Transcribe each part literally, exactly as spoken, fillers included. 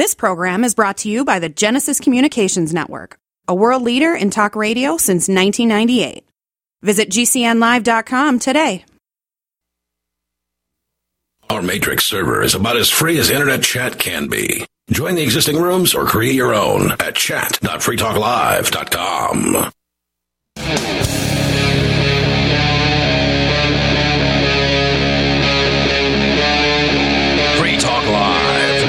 This program is brought to you by the Genesis Communications Network, a world leader in talk radio since nineteen ninety-eight. Visit G C N live dot com today. Our Matrix server is about as free as internet chat can be. Join the existing rooms or create your own at chat dot free talk live dot com. Free Talk Live.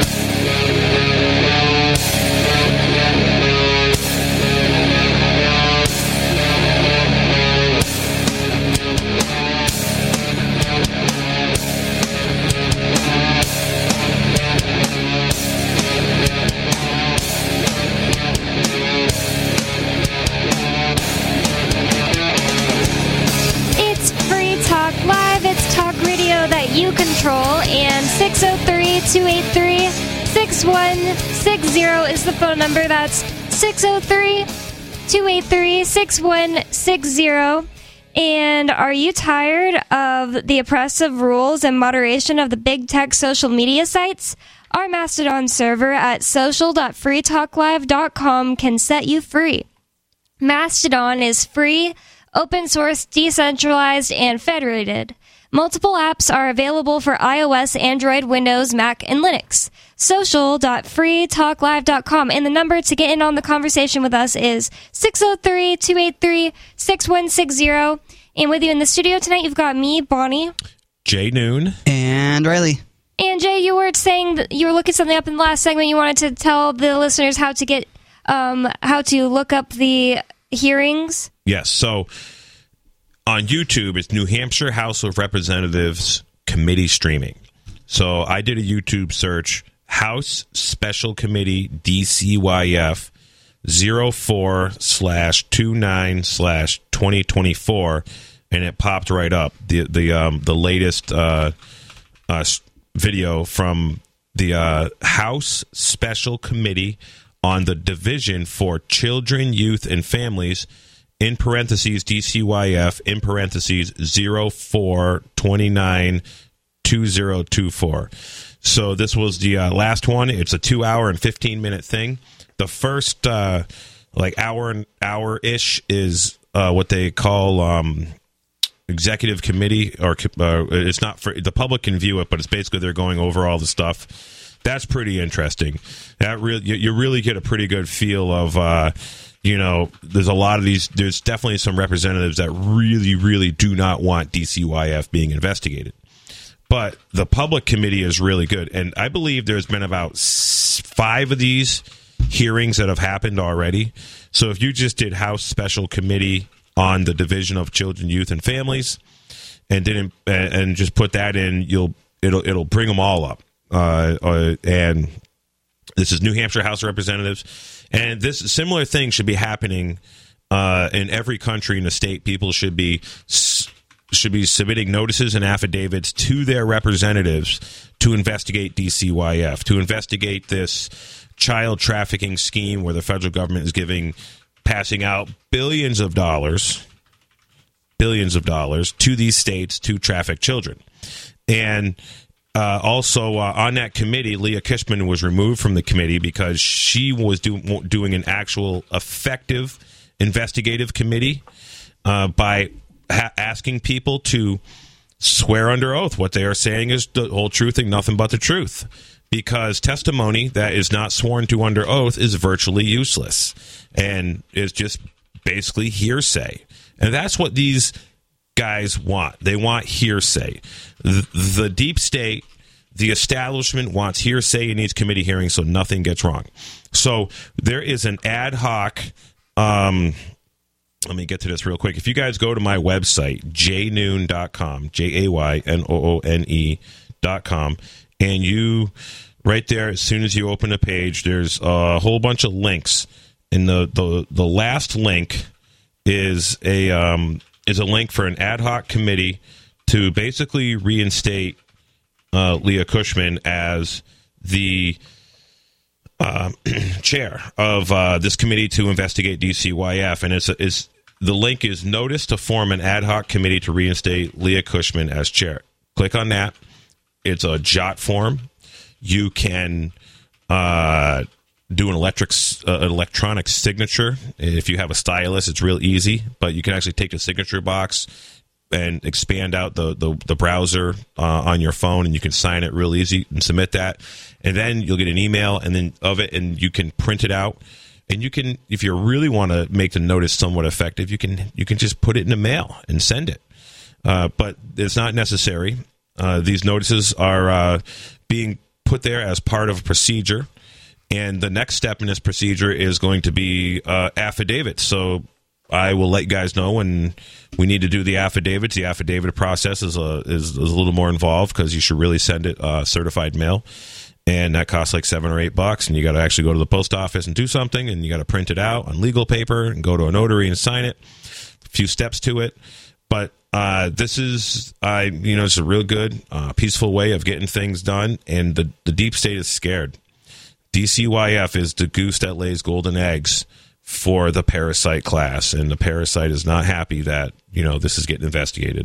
Live, it's talk radio that you control, and six oh three, two eight three, six one six zero is the phone number. That's six oh three, two eight three, six one six zero. And are you tired of the oppressive rules and moderation of the big tech social media sites? Our Mastodon server at social dot free talk live dot com can set you free. Mastodon is free, open source, decentralized, and federated. Multiple apps are available for iOS, Android, Windows, Mac, and Linux. social dot free talk live dot com. And the number to get in on the conversation with us is six oh three, two eight three, six one six zero. And with you in the studio tonight, you've got me, Bonnie. Jay Noon. And Riley. And Jay, you were saying that you were looking something up in the last segment. You wanted to tell the listeners how to get, um, how to look up the hearings. Yes, so on YouTube, it's New Hampshire House of Representatives Committee Streaming. So I did a YouTube search, House Special Committee D C Y F zero four slash twenty-nine slash twenty twenty-four, and it popped right up. The the um, the latest uh, uh, video from the uh, House Special Committee on the Division for Children, Youth, and Families, in parentheses, D C Y F, in parentheses, zero four twenty-nine two zero two four. So this was the uh, last one. It's a two hour and fifteen minute thing. The first, uh, like, hour and hour-ish is uh, what they call um, executive committee, or uh, it's not for, the public can view it, but it's basically they're going over all the stuff. That's pretty interesting. That really, you, you really get a pretty good feel of, uh, you know, there's a lot of these, there's definitely some representatives that really, really do not want D C Y F being investigated. But the public committee is really good. And I believe there's been about five of these hearings that have happened already. So if you just did House Special Committee on the Division of Children, Youth, and Families, and didn't and just put that in, you'll it'll it'll bring them all up. Uh, uh, and this is New Hampshire House of Representatives, and this similar thing should be happening uh, in every country in the state. People should be should be submitting notices and affidavits to their representatives to investigate D C Y F, to investigate this child trafficking scheme where the federal government is giving, passing out billions of dollars, billions of dollars to these states to traffic children. And Uh, also, uh, on that committee, Leah Kishman was removed from the committee because she was do- doing an actual effective investigative committee uh, by ha- asking people to swear under oath what they are saying is the whole truth and nothing but the truth. Because testimony that is not sworn to under oath is virtually useless and is just basically hearsay. And that's what these guys want. They want hearsay. The, the deep state, the establishment wants hearsay in these committee hearings so nothing gets wrong. So there is an ad hoc, um, let me get to this real quick. If you guys go to my website, jay noon dot com, J A Y N O O N E dot com, and you, right there, as soon as you open a page, there's a whole bunch of links. And the, the, the last link is a... Um, is a link for an ad hoc committee to basically reinstate uh, Leah Kishman as the uh, chair of uh, this committee to investigate D C Y F. And it's, it's the link is notice to form an ad hoc committee to reinstate Leah Kishman as chair. Click on that. It's a Jot form. You can uh, do an electric, uh, an electronic signature. If you have a stylus, it's real easy, but you can actually take the signature box and expand out the, the, the browser uh, on your phone, and you can sign it real easy and submit that. And then you'll get an email and then of it, and you can print it out. And you can, if you really want to make the notice somewhat effective, you can you can just put it in the mail and send it. Uh, but it's not necessary. Uh, these notices are uh, being put there as part of a procedure. And the next step in this procedure is going to be uh, affidavits. So I will let you guys know when we need to do the affidavits. The affidavit process is a, is, is a little more involved because you should really send it uh, certified mail. And that costs like seven or eight bucks. And you got to actually go to the post office and do something. And you got to print it out on legal paper and go to a notary and sign it. A few steps to it. But uh, this is, uh, you know, it's a real good, uh, peaceful way of getting things done. And the, the deep state is scared. D C Y F is the goose that lays golden eggs for the parasite class. And the parasite is not happy that, you know, this is getting investigated.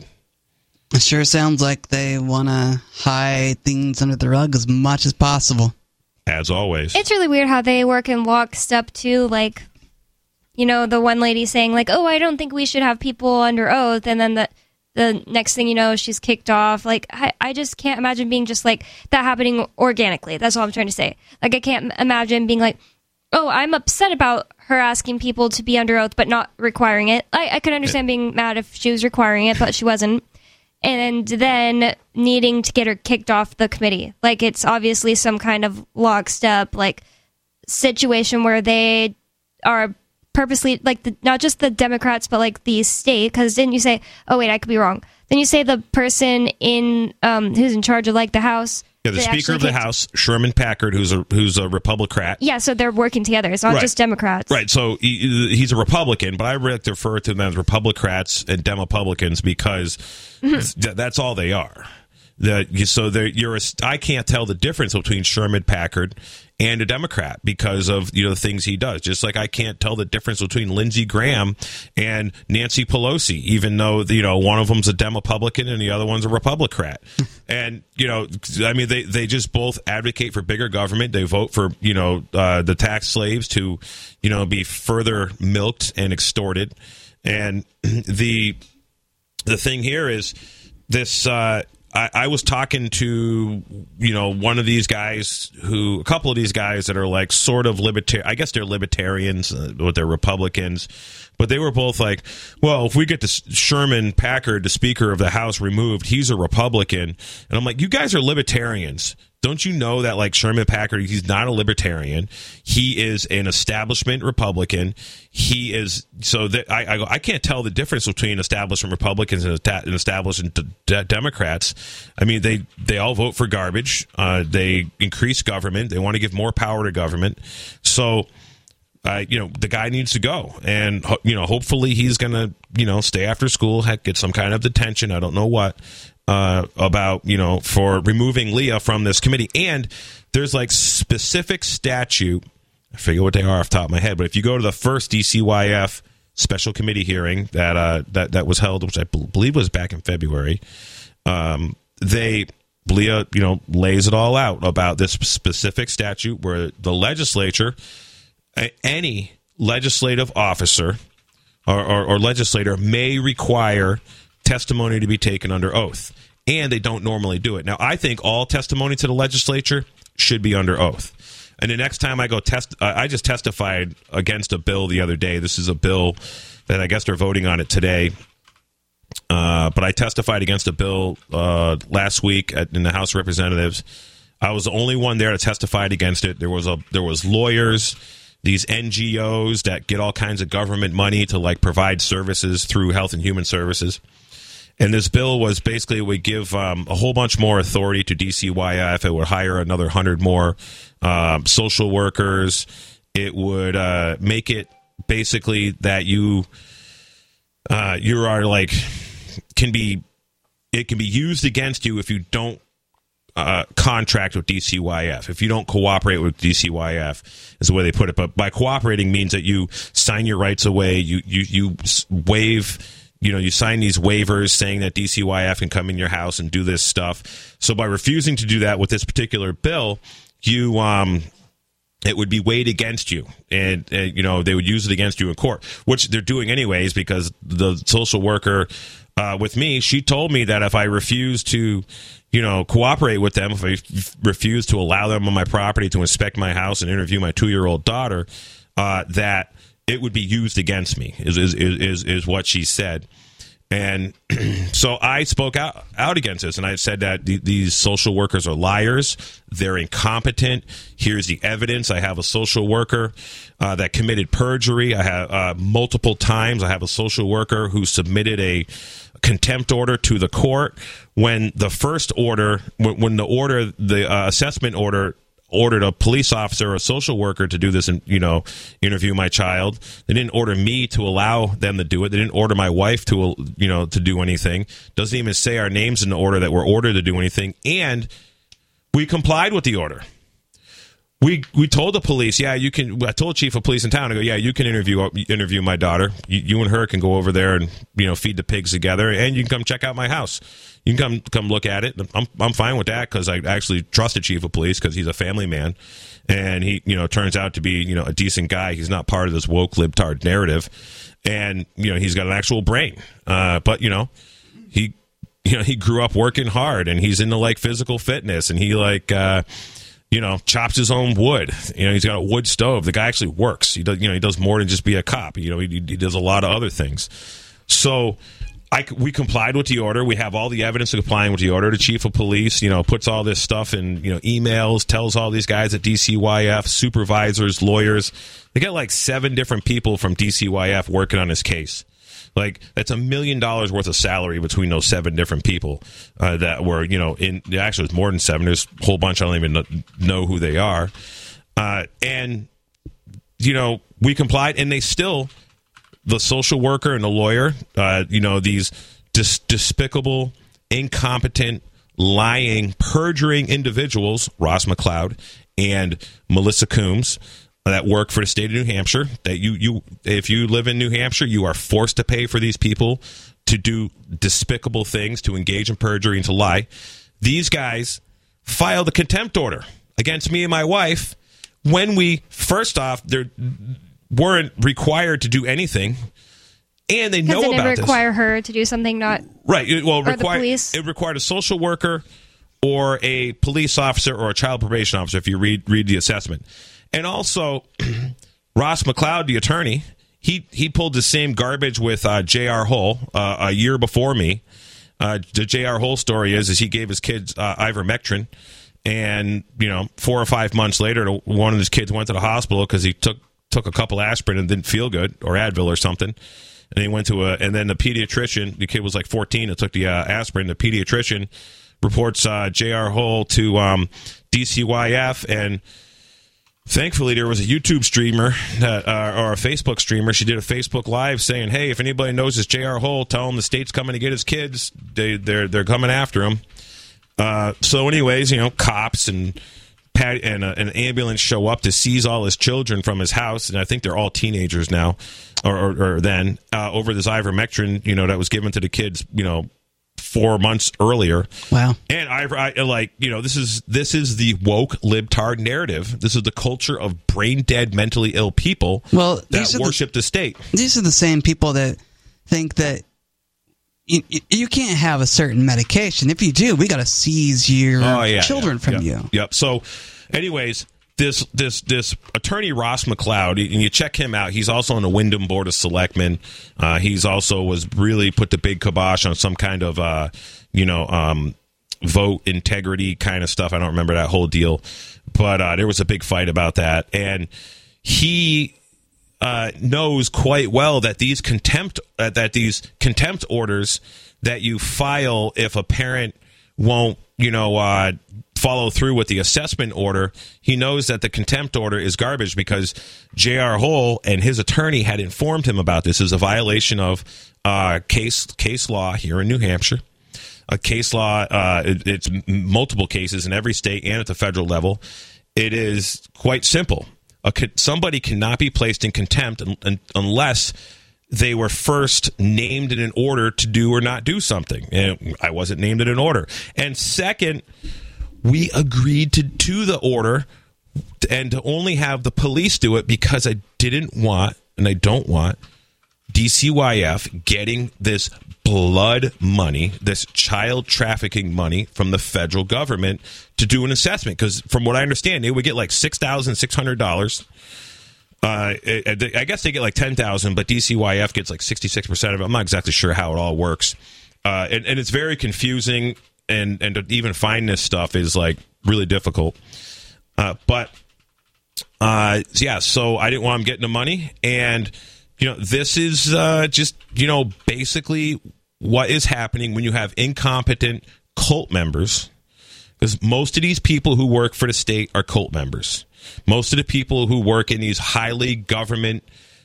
It sure sounds like they want to hide things under the rug as much as possible. As always. It's really weird how they work in lockstep, too. Like, you know, the one lady saying, like, oh, I don't think we should have people under oath. And then the the next thing you know, she's kicked off. Like, I, I just can't imagine being just, like, that happening organically. That's all I'm trying to say. Like, I can't imagine being like, oh, I'm upset about her asking people to be under oath but not requiring it. I, I could understand being mad if she was requiring it, but she wasn't. And then needing to get her kicked off the committee. Like, it's obviously some kind of lockstep, like, situation where they are purposely, like, the, not just the Democrats, but, like, the state. Because didn't you say, oh, wait, I could be wrong. Then you say the person in um, who's in charge of, like, the House. Yeah, the Speaker of the kicked... House, Sherman Packard, who's a who's a Republican. Yeah, so they're working together. It's not right. just Democrats. Right, so he, he's a Republican, but I like to refer to them as Republicrats and Demopublicans because mm-hmm. th- that's all they are. The, so you're a, I can't tell the difference between Sherman Packard and a Democrat because of, you know, the things he does. Just like I can't tell the difference between Lindsey Graham and Nancy Pelosi, even though, you know, one of them's a Demopublican and the other one's a Republican. And, you know, I mean, they, they just both advocate for bigger government. They vote for, you know, uh, the tax slaves to, you know, be further milked and extorted. And the the thing here is this. Uh, I, I was talking to, you know, one of these guys who, a couple of these guys that are like sort of libertarian. I guess they're libertarians, uh, but they're Republicans. But they were both like, well, if we get the Sherman Packard, the Speaker of the House, removed, he's a Republican. And I'm like, you guys are libertarians. Don't you know that, like, Sherman Packard, he's not a libertarian. He is an establishment Republican. He is, so that I, I, I can't tell the difference between establishment Republicans and, and establishment d- d- Democrats. I mean, they, they all vote for garbage. Uh, they increase government. They want to give more power to government. So, uh, you know, the guy needs to go. And, you know, hopefully he's going to, you know, stay after school, heck, get some kind of detention. I don't know what. Uh, about, you know, for removing Leah from this committee. And there's like specific statute, I forget what they are off the top of my head, but if you go to the first D C Y F special committee hearing that uh, that, that was held, which I b- believe was back in February, um, they, Leah, you know, lays it all out about this specific statute where the legislature, any legislative officer or, or, or legislator may require testimony to be taken under oath, and they don't normally do it. Now, I think all testimony to the legislature should be under oath. And the next time I go test, uh, I just testified against a bill the other day. This is a bill that I guess they're voting on it today. Uh, but I testified against a bill uh, last week at, in the House of Representatives. I was the only one there that testified against it. There was a there was lawyers, these N G Os that get all kinds of government money to like provide services through Health and Human Services. And this bill was basically, it would give um, a whole bunch more authority to D C Y F. It would hire another one hundred more um, social workers. It would uh, make it basically that you uh, you are like, can be, it can be used against you if you don't uh, contract with D C Y F. If you don't cooperate with D C Y F is the way they put it. But by cooperating means that you sign your rights away, you, you, you waive... You know, you sign these waivers saying that D C Y F can come in your house and do this stuff. So by refusing to do that with this particular bill, you um, it would be weighed against you, and, and you know they would use it against you in court, which they're doing anyways, because the social worker uh, with me, she told me that if I refuse to, you know, cooperate with them, if I f- refuse to allow them on my property to inspect my house and interview my two-year-old daughter, uh, that it would be used against me, is is is, is what she said. And so I spoke out, out against this, and I said that th- these social workers are liars. They're incompetent. Here's the evidence. I have a social worker uh, that committed perjury. I have uh, multiple times. I have a social worker who submitted a contempt order to the court when the first order, when, when the order, the uh, assessment order ordered a police officer or a social worker to do this and, you know, interview my child. They didn't order me to allow them to do it. They didn't order my wife to, you know, to do anything. Doesn't even say our names in the order that we're ordered to do anything. And we complied with the order. We we told the police, yeah, you can. I told the chief of police in town, I go, yeah, you can interview interview my daughter. You, you and her can go over there and, you know, feed the pigs together, and you can come check out my house. You can come come look at it. I'm I'm fine with that, because I actually trust the chief of police, because he's a family man, and he, you know, turns out to be, you know, a decent guy. He's not part of this woke libtard narrative, and, you know, he's got an actual brain. Uh, but you know, he you know he grew up working hard, and he's into like physical fitness, and he like. Uh, You know, chops his own wood. You know, he's got a wood stove. The guy actually works. He does. You know, he does more than just be a cop. You know, he, he does a lot of other things. So, I we complied with the order. We have all the evidence of complying with the order. The chief of police, you know, puts all this stuff in, you know, emails, tells all these guys at D C Y F, supervisors, lawyers. They got like seven different people from D C Y F working on this case. Like, that's a million dollars worth of salary between those seven different people uh, that were, you know, in actually it's more than seven. There's a whole bunch. I don't even know who they are. Uh, and, you know, we complied, and they still, the social worker and the lawyer, uh, you know, these dis- despicable, incompetent, lying, perjuring individuals, Ross McLeod and Melissa Coombs, that work for the state of New Hampshire, that you, you, if you live in New Hampshire, you are forced to pay for these people to do despicable things, to engage in perjury and to lie. These guys filed a contempt order against me and my wife when we, first off, they weren't required to do anything, and they know about this. Because it didn't require her to do something not... Right. It, well, or require, the police. It required a social worker or a police officer or a child probation officer, if you read read the assessment. And also, Ross McLeod, the attorney, he, he pulled the same garbage with uh, J R. Hull uh, a year before me. Uh, the J R. Hull story is, is he gave his kids uh, ivermectin, and, you know, four or five months later, one of his kids went to the hospital because he took took a couple aspirin and didn't feel good, or Advil or something. And he went to a, and then the pediatrician, the kid was like fourteen, that took the uh, aspirin. The pediatrician reports uh, J R. Hull to um, D C Y F, and thankfully, there was a YouTube streamer that, uh, or a Facebook streamer. She did a Facebook Live saying, "Hey, if anybody knows this J R. Hull, tell him the state's coming to get his kids. They, they're they're coming after him." Uh, so, anyways, you know, cops and pat- and uh, an ambulance show up to seize all his children from his house, and I think they're all teenagers now, or, or, or then uh, over this ivermectin, you know, that was given to the kids, you know, four months earlier. Wow. And I, I like, you know, this is this is the woke libtard narrative. This is the culture of brain dead, mentally ill people well, that worship the, the state. These are the same people that think that you, you can't have a certain medication. If you do, we got to seize your oh, yeah, children yeah, from yep, you. Yep. So, anyways, this this this attorney Ross McLeod, and you check him out. He's also on the Wyndham Board of Selectmen. Uh, he's also was really put the big kibosh on some kind of uh, you know um, vote integrity kind of stuff. I don't remember that whole deal, but uh, there was a big fight about that, and he uh, knows quite well that these contempt uh, that these contempt orders that you file if a parent won't you know. Uh, follow through with the assessment order, he knows that the contempt order is garbage because J R. Hull and his attorney had informed him about this. This is a violation of uh, case case law here in New Hampshire. A case law, uh, it, it's multiple cases in every state and at the federal level. It is quite simple. A, somebody cannot be placed in contempt un, un, unless they were first named in an order to do or not do something. And I wasn't named in an order. And second, we agreed to, to the order and to only have the police do it because I didn't want, and I don't want, D C Y F getting this blood money, this child trafficking money from the federal government to do an assessment. Because from what I understand, they would get like six thousand six hundred dollars. Uh, I guess they get like ten thousand dollars, but D C Y F gets like sixty-six percent of it. I'm not exactly sure how it all works. Uh, and, and it's very confusing, and, and to even find this stuff is like really difficult. Uh, but, uh, yeah, so I didn't want them getting the money. And, you know, this is uh, just, you know, basically what is happening when you have incompetent cult members. Because most of these people who work for the state are cult members. Most of the people who work in these highly government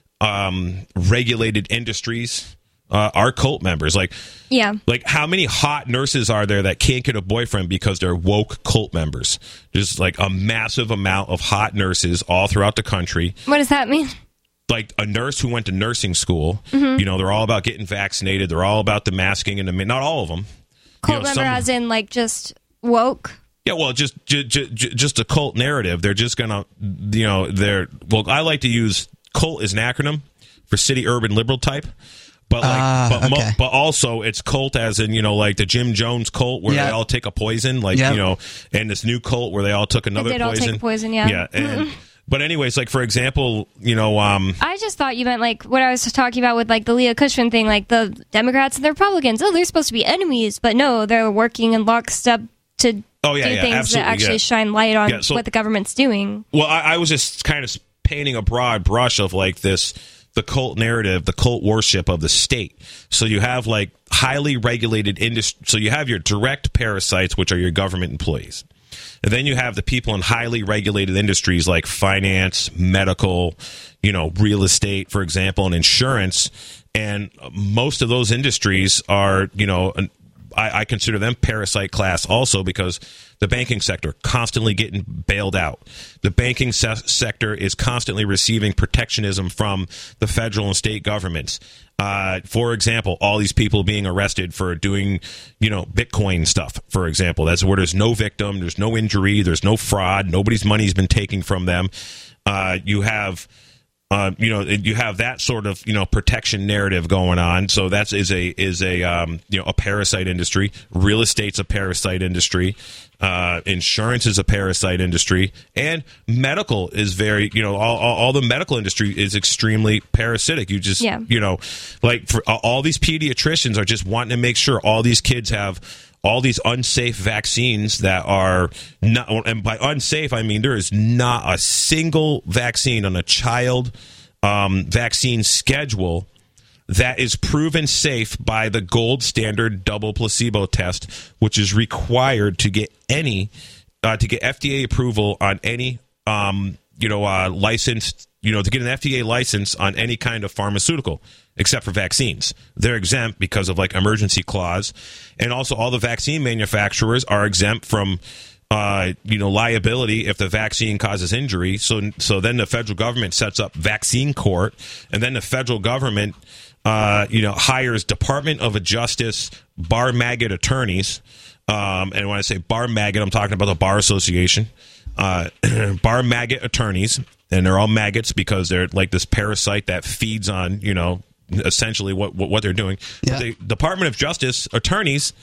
um, regulated industries uh, are cult members. Like, yeah. like how many hot nurses are there that can't get a boyfriend because they're woke cult members? There's like a massive amount of hot nurses all throughout the country. What does that mean? Like a nurse who went to nursing school. Mm-hmm. You know, they're all about getting vaccinated. They're all about the masking and the not all of them. Cult you know, member, some, as in like just woke. Yeah, well, just just, just a cult narrative. They're just gonna, you know, they're well. I like to use cult as an acronym for city urban liberal type, but like, uh, but okay. mo- but also it's cult as in, you know, like the Jim Jones cult where yep. they all take a poison, like yep. you know, and this new cult where they all took another They'd poison. all take a poison, yeah. Yeah, and, but anyways, like for example, you know, um, I just thought you meant like what I was talking about with like the Leah Cushman thing, like the Democrats and the Republicans. Oh, they're supposed to be enemies, but no, they're working in lockstep to. Oh, yeah, do yeah, things absolutely, that actually yeah. shine light on Yeah, so- what the government's doing. well, I, I was just kind of painting a broad brush of like this, the cult narrative, the cult worship of the state. So you have like highly regulated industry. So you have your direct parasites, which are your government employees. And then you have the people in highly regulated industries like finance, medical, you know, real estate, for example, and insurance. And most of those industries are, you know, an, I, I consider them parasite class also because the banking sector constantly getting bailed out. The banking se- sector is constantly receiving protectionism from the federal and state governments. Uh, for example, all these people being arrested for doing, you know, Bitcoin stuff, for example. That's where there's no victim, there's no injury, there's no fraud, nobody's money's been taken from them. Uh, you have... Uh, you know, you have that sort of, you know, protection narrative going on. So that's is a is a um, you know a parasite industry. Real estate's a parasite industry. Uh, insurance is a parasite industry, and medical is very, you know, all, all, all the medical industry is extremely parasitic. You just, yeah. you know, like for all these pediatricians are just wanting to make sure all these kids have all these unsafe vaccines that are not, and by unsafe, I mean there is not a single vaccine on a child um, vaccine schedule that is proven safe by the gold standard double placebo test, which is required to get any, uh, to get F D A approval on any, um, you know, uh, licensed, you know, to get an F D A license on any kind of pharmaceutical. Except for vaccines. They're exempt because of like emergency clause. And also all the vaccine manufacturers are exempt from, uh, you know, liability if the vaccine causes injury. So, so then the federal government sets up vaccine court, and then the federal government, uh, you know, hires Department of Justice bar maggot attorneys. Um, and when I say bar maggot, I'm talking about the Bar Association, uh, bar maggot attorneys. And they're all maggots because they're like this parasite that feeds on, you know, essentially what what, what they're doing. Yeah. But the Department of Justice attorneys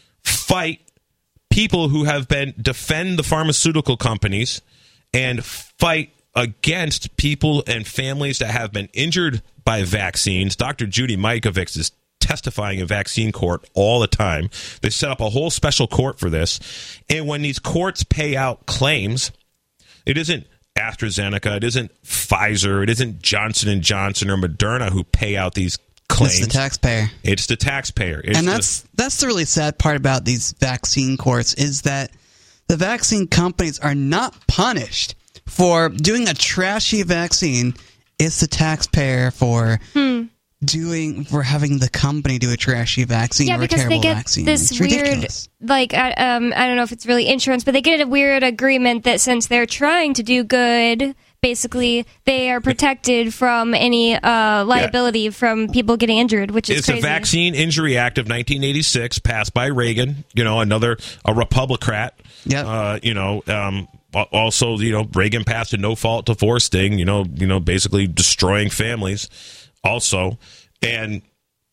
fight people who have been defend the pharmaceutical companies and fight against people and families that have been injured by vaccines. Doctor Judy Mikovits is testifying in vaccine court all the time. They set up a whole special court for this. And when these courts pay out claims, it isn't AstraZeneca, it isn't Pfizer, it isn't Johnson and Johnson or Moderna who pay out these claims. It's the taxpayer. It's the taxpayer. It's and that's the, that's the really sad part about these vaccine courts is that the vaccine companies are not punished for doing a trashy vaccine. It's the taxpayer for Hmm. doing for having the company do a trashy vaccine Yeah, or a because terrible they get vaccine. this It's weird, ridiculous. like, uh, um, I don't know if it's really insurance, but they get a weird agreement that since they're trying to do good, basically, they are protected from any uh, liability yeah. from people getting injured, which is it's crazy. It's the Vaccine Injury Act of nineteen eighty-six, passed by Reagan, you know, another, a Republicrat. Yep. Uh, you know, um, also, you know, Reagan passed a no-fault divorce thing, you know, you know, basically destroying families also. And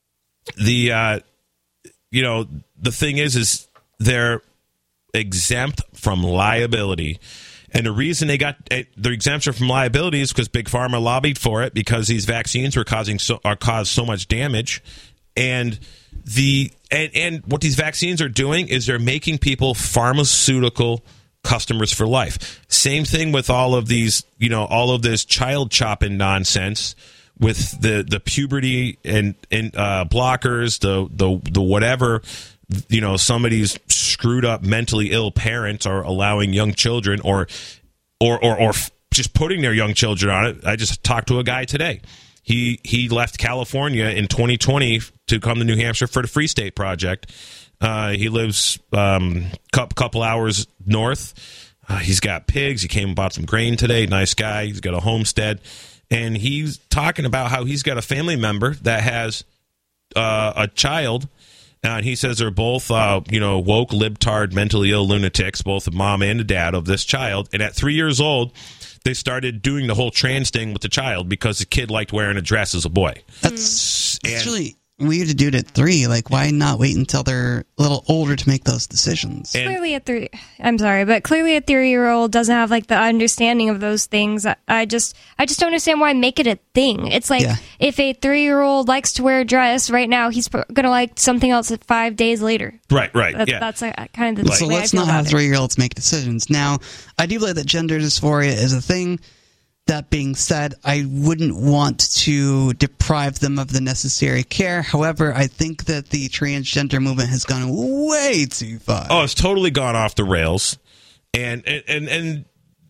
the, uh, you know, the thing is, is they're exempt from liability. And the reason they got their exemption from liability is because Big Pharma lobbied for it, because these vaccines were causing so, are caused so much damage. And the and, and what these vaccines are doing is they're making people pharmaceutical customers for life. Same thing with all of these, you know, all of this child chopping nonsense with the, the puberty and, and uh, blockers, the, the the whatever, you know, somebody's screwed up mentally ill parents are allowing young children or or or, or just putting their young children on it. I just talked to a guy today. He he left California in twenty twenty to come to New Hampshire for the Free State Project. Uh, he lives um, a couple hours north. Uh, he's got pigs. He came and bought some grain today. Nice guy. He's got a homestead. And he's talking about how he's got a family member that has uh, a child. And he says they're both, uh, you know, woke, libtard, mentally ill lunatics, both the mom and the dad of this child. And at three years old, they started doing the whole trans thing with the child because the kid liked wearing a dress as a boy. That's, that's really weird to do it at three. Like, why not wait until they're a little older to make those decisions? And clearly a three, I'm sorry, but clearly a three-year-old doesn't have like the understanding of those things. I, I just, I just don't understand why make it a thing. It's like, yeah. If a three-year-old likes to wear a dress right now, he's gonna like something else at five days later. Right, right. That's, yeah. that's a, kind of the so way let's I feel not have about three-year-olds make decisions. Now, I do believe that gender dysphoria is a thing. That being said, I wouldn't want to deprive them of the necessary care. However, I think that the transgender movement has gone way too far. Oh, it's totally gone off the rails. And and and, and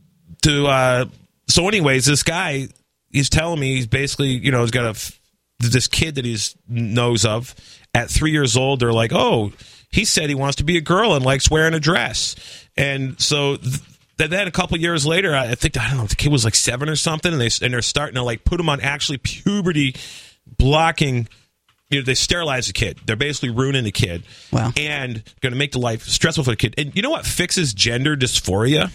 to uh, so, anyways, this guy, he's telling me he's basically, you know, he's got a this kid that he knows of at three years old. They're like, oh, he said he wants to be a girl and likes wearing a dress, and so. Th- Then a couple years later, I think, I don't know, the kid was like seven or something, and, they, and they're starting to like put him on actually puberty blocking. You know, they sterilize the kid. They're basically ruining the kid. Wow. And going to make the life stressful for the kid. And you know what fixes gender dysphoria?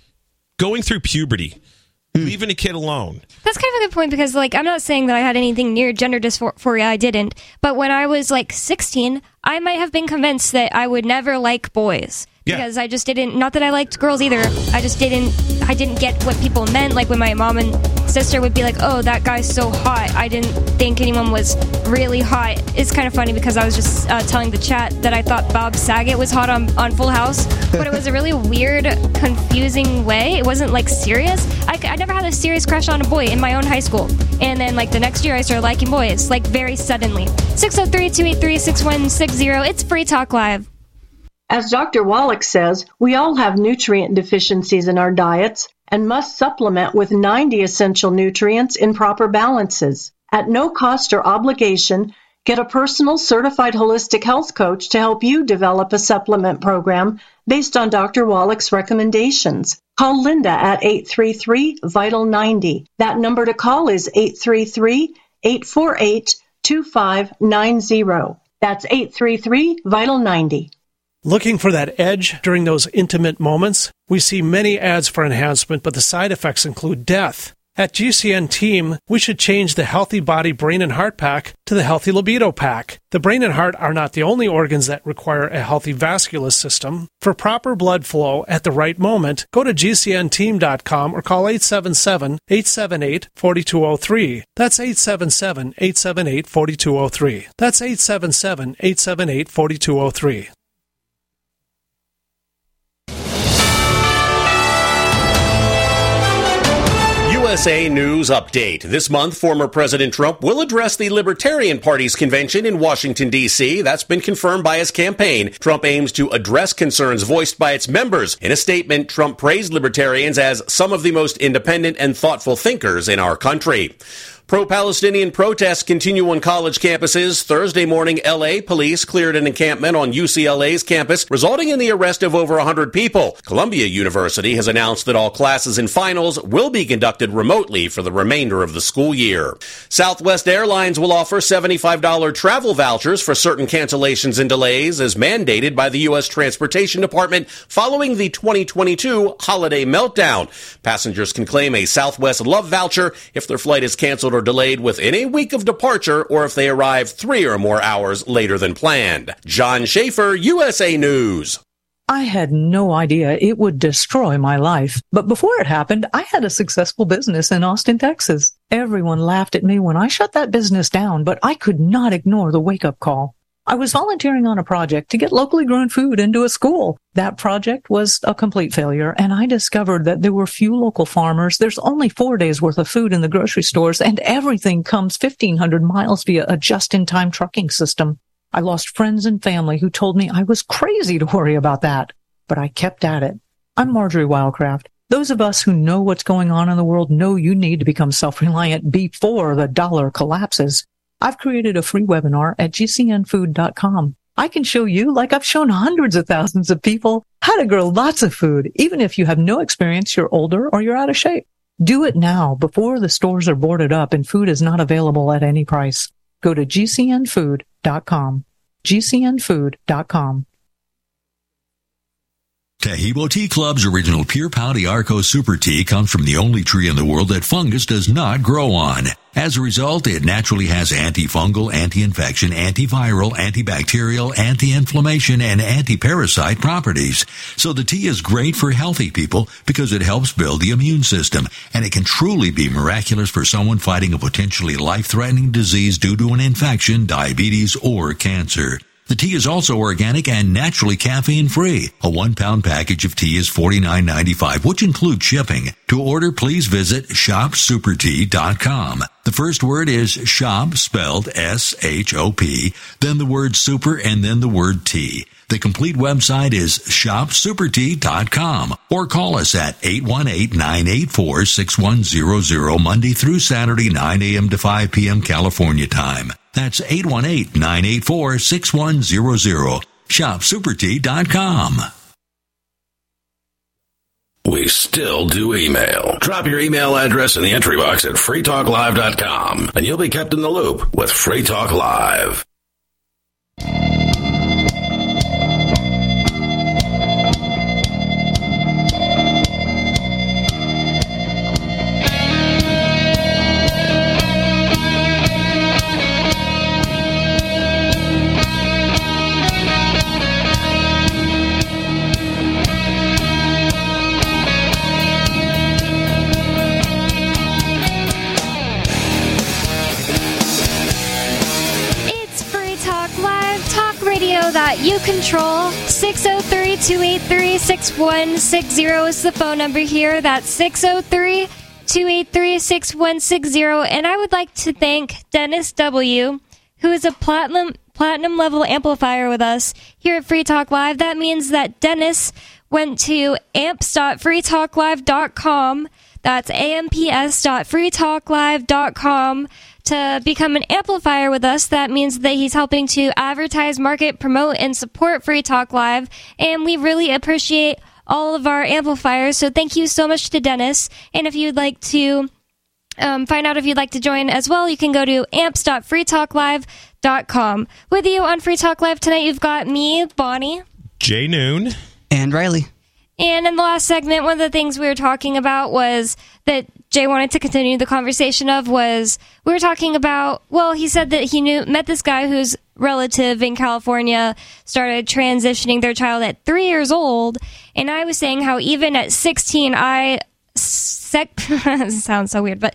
Going through puberty. Mm. Leaving a kid alone. That's kind of a good point, because like I'm not saying that I had anything near gender dysphoria. I didn't. But when I was like sixteen, I might have been convinced that I would never like boys. Because yeah. I just didn't, not that I liked girls either, I just didn't, I didn't get what people meant. Like when my mom and sister would be like, oh, that guy's so hot. I didn't think anyone was really hot. It's kind of funny because I was just uh, telling the chat that I thought Bob Saget was hot on, on Full House, but it was a really weird, confusing way. It wasn't like serious. I, I never had a serious crush on a boy in my own high school. And then like the next year I started liking boys, like very suddenly. six oh three, two eight three, six one six zero. It's Free Talk Live. As Doctor Wallach says, we all have nutrient deficiencies in our diets and must supplement with ninety essential nutrients in proper balances. At no cost or obligation, get a personal certified holistic health coach to help you develop a supplement program based on Doctor Wallach's recommendations. Call Linda at eight three three, vital ninety. That number to call is eight three three, eight four eight, two five nine zero. That's eight three three, vital ninety. Looking for that edge during those intimate moments? We see many ads for enhancement, but the side effects include death. At G C N Team, we should change the Healthy Body, Brain, and Heart Pack to the Healthy Libido Pack. The brain and heart are not the only organs that require a healthy vascular system. For proper blood flow at the right moment, go to G C N team dot com or call eight seven seven, eight seven eight, four two zero three. That's eight seven seven, eight seven eight, four two zero three. That's eight seven seven, eight seven eight, four two zero three. U S A News Update. This month, former President Trump will address the Libertarian Party's convention in Washington, D C That's been confirmed by his campaign. Trump aims to address concerns voiced by its members. In a statement, Trump praised libertarians as some of the most independent and thoughtful thinkers in our country. Pro-Palestinian protests continue on college campuses. Thursday morning, L A police cleared an encampment on U C L A's campus, resulting in the arrest of over one hundred people. Columbia University has announced that all classes and finals will be conducted remotely for the remainder of the school year. Southwest Airlines will offer seventy-five dollars travel vouchers for certain cancellations and delays, as mandated by the U S Transportation Department following the twenty twenty-two holiday meltdown. Passengers can claim a Southwest Love voucher if their flight is canceled or delayed within a week of departure, or if they arrive three or more hours later than planned. John Schaefer, U S A News. I had no idea it would destroy my life. But before it happened, I had a successful business in Austin, Texas. Everyone laughed at me when I shut that business down, but I could not ignore the wake-up call. I was volunteering on a project to get locally grown food into a school. That project was a complete failure, and I discovered that there were few local farmers. There's only four days worth of food in the grocery stores, and everything comes fifteen hundred miles via a just-in-time trucking system. I lost friends and family who told me I was crazy to worry about that, but I kept at it. I'm Marjorie Wildcraft. Those of us who know what's going on in the world know you need to become self-reliant before the dollar collapses. I've created a free webinar at G C N food dot com. I can show you, like I've shown hundreds of thousands of people, how to grow lots of food, even if you have no experience, you're older, or you're out of shape. Do it now before the stores are boarded up and food is not available at any price. Go to G C N food dot com. G C N food dot com. Taheebo Tea Club's original Pure Pau Arco Super Tea comes from the only tree in the world that fungus does not grow on. As a result, it naturally has antifungal, anti-infection, antiviral, antibacterial, anti-inflammation, and anti-parasite properties. So the tea is great for healthy people because it helps build the immune system, and it can truly be miraculous for someone fighting a potentially life-threatening disease due to an infection, diabetes, or cancer. The tea is also organic and naturally caffeine-free. A one-pound package of tea is forty-nine ninety-five, which includes shipping. To order, please visit shop super tea dot com. The first word is shop, spelled S H O P, then the word super, and then the word tea. The complete website is shop super tea dot com, or call us at eight one eight, nine eight four, six one zero zero Monday through Saturday, nine a.m. to five p.m. California time. That's eight one eight, nine eight four, six one zero zero. shop super tea dot com. We still do email. Drop your email address in the entry box at free talk live dot com, and you'll be kept in the loop with Free Talk Live. That you control. Six oh three, two eight three, six one six zero is the phone number here. That's six oh three, two eight three, six one six zero. And I would like to thank Dennis W., who is a platinum platinum level amplifier with us here at Free Talk Live. That means that Dennis went to amps dot free talk live dot com. That's amps dot free talk live dot com. To become an amplifier with us. That means that he's helping to advertise, market, promote, and support Free Talk Live. And we really appreciate all of our amplifiers. So thank you so much to Dennis. And if you'd like to um, find out if you'd like to join as well, you can go to amps dot free talk live dot com. With you on Free Talk Live tonight, you've got me, Bonnie, Jay Noon, and Riley. And in the last segment, one of the things we were talking about was that Jay wanted to continue the conversation of was we were talking about, well, he said that he knew met this guy whose relative in California started transitioning their child at three years old. And I was saying how even at sixteen, I sec- sounds so weird, but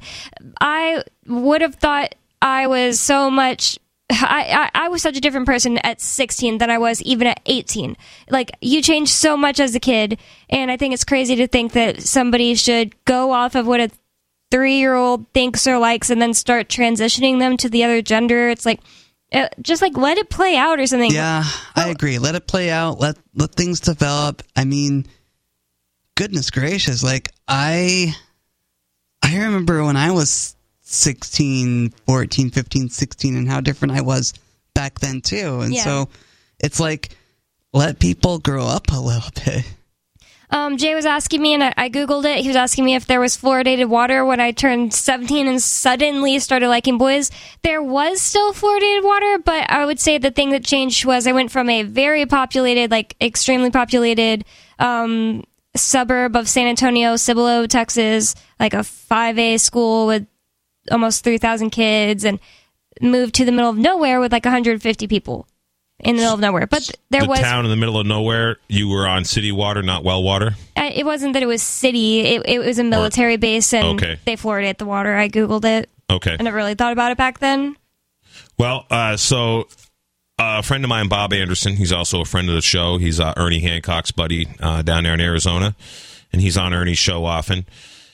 I would have thought I was so much I, I, I was such a different person at sixteen than I was even at eighteen. Like, you change so much as a kid, and I think it's crazy to think that somebody should go off of what a three-year-old thinks or likes and then start transitioning them to the other gender. It's like, uh, just like, let it play out or something. Yeah, I agree. Let it play out. Let, let things develop. I mean, goodness gracious. Like, I, I remember when I was sixteen, fourteen, fifteen, sixteen, and how different I was back then, too. And Yeah. so it's like, let people grow up a little bit. Um, Jay was asking me, and I, I Googled it. He was asking me if there was fluoridated water when I turned seventeen and suddenly started liking boys. There was still fluoridated water, but I would say the thing that changed was I went from a very populated, like extremely populated um, suburb of San Antonio, Cibolo, Texas, like a five A school with almost three thousand kids, and moved to the middle of nowhere with like one hundred fifty people. In the middle of nowhere, but there the was town in the middle of nowhere. You were on city water, not well water. Uh, it wasn't that it was city. It, it was a military or, base, and okay. they fluoridate the water. I Googled it. Okay. I never really thought about it back then. Well, uh, so uh, a friend of mine, Bob Anderson, he's also a friend of the show. He's uh, Ernie Hancock's buddy uh, down there in Arizona, and he's on Ernie's show often.